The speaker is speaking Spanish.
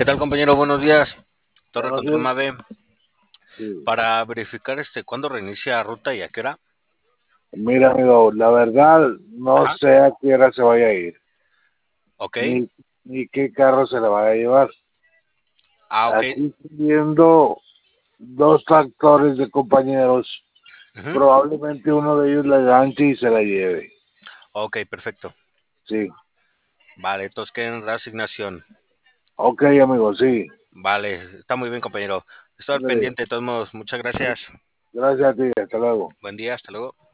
¿Qué tal, compañero? Buenos días. Torre Buenos Control días. Mave. Sí. Para verificar cuándo reinicia ruta y a qué hora. Mira, amigo, la verdad no Ajá. sé a qué hora se vaya a ir, Ok. ni qué carro se le vaya a llevar. Ah, ok. Aquí estoy viendo dos tractores de compañeros, Ujú. probablemente uno de ellos la ganche y se la lleve. Ok, perfecto. Sí, Vale, entonces queda en reasignación. ok, amigo, sí. Vale, está muy bien, compañero. Estoy al Ándale. pendiente, de todos modos. Muchas gracias. Gracias a ti, hasta luego. Buen día, hasta luego.